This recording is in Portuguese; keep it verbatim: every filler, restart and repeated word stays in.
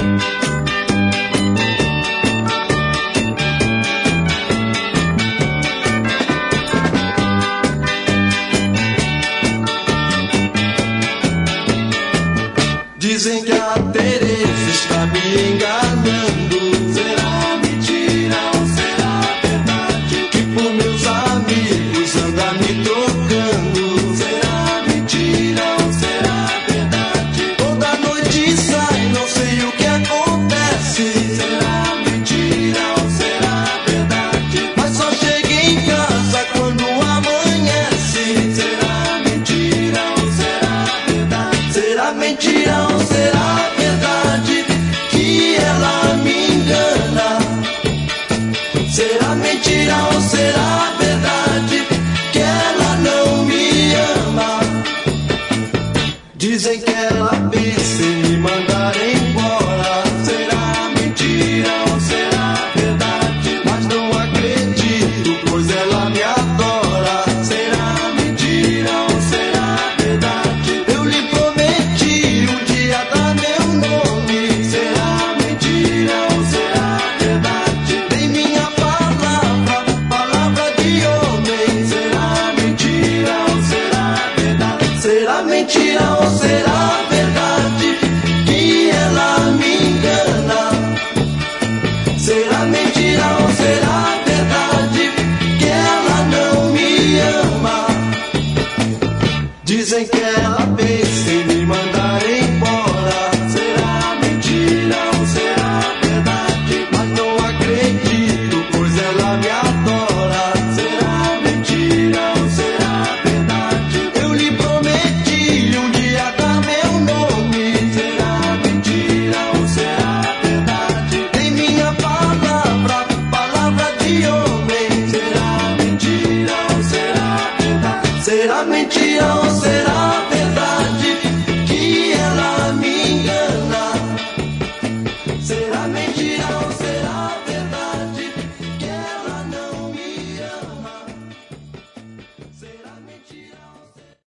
Dizem que a Tereza está me enganando. Será mentira ou será verdade? Que por meus amigos anda me trocando. Será mentira ou será verdade? Toda noite sai, não sei o que acontece. Será mentira ou será verdade? Mas só chego em casa quando amanhece. Será mentira ou será verdade? Será mentira ou será verdade que ela me engana? Será mentira ou será verdade que ela não me ama? Dizem que ela pensa em me mandar embora. Será mentira ou será verdade? Mas não acredito, pois ela me adora. Será mentira ou será verdade? Eu lhe prometi um dia dar meu nome. Será mentira ou será verdade? Tem minha palavra, palavra de homem. Será mentira ou será verdade? Será mentira ou será verdade que ela me engana? Será mentira ou será verdade que ela não me ama? Dizem que ela pensa em me mandar embora. Será mentira ou será verdade? Mas não acredito, pois ela me adora. Será mentira ou será verdade? Eu lhe prometi um dia dar meu nome. Será mentira ou será verdade? Tem minha palavra, palavra de homem.